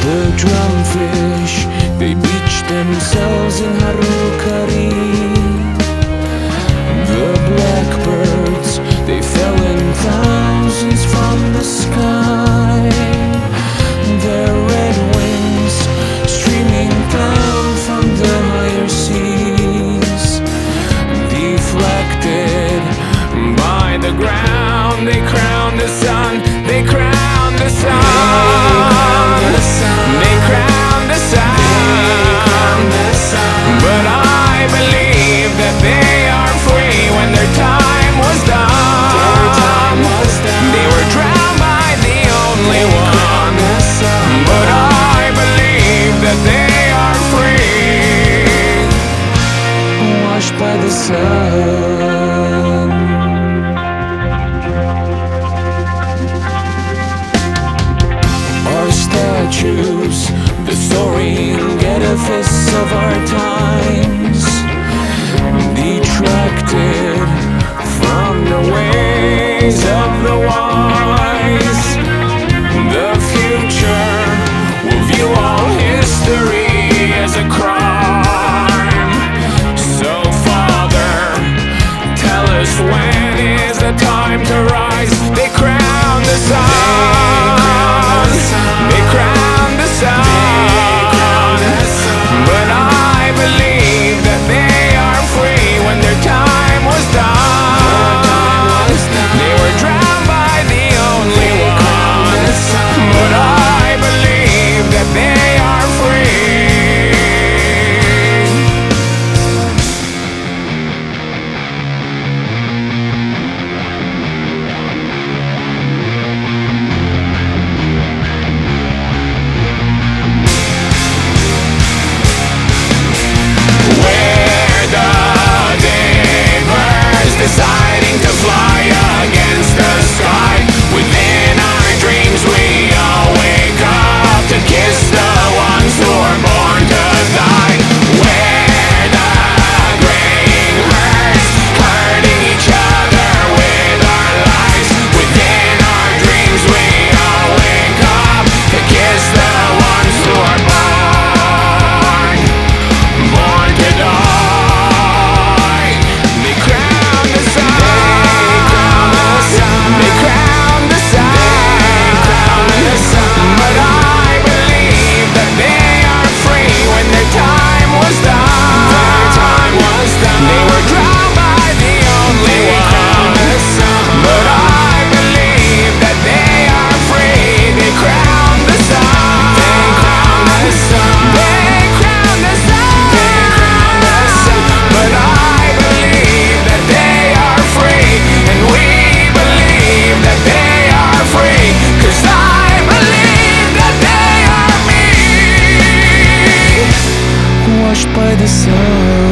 The drumfish, they beach themselves in Harukari. The blackbirds, they fell in thousands from the sky. Their red wings streaming down from the higher seas, deflected by the ground. They crown the sun, they crown the sun, they crown the sun. But I believe that they are free when their time was done. They were drowned by the only one, but I believe that they are free, washed by the sun. Our statues, the soaring edifice of our times, detracted from the ways of the wise. The future will view all history as a crime. So Father, tell us, when is the time to rise? They crown the sun, they crown the sun, but I believe that they are free when their time was done. They were drowned by the only one, but I believe that they are free. Deciding to fly against the sky. Within our dreams we all wake up to kiss the ones who are born to die. Where the grain hurts, hurting each other with our lives. Within our dreams we all wake up to kiss the ones who are born to die. By the sun.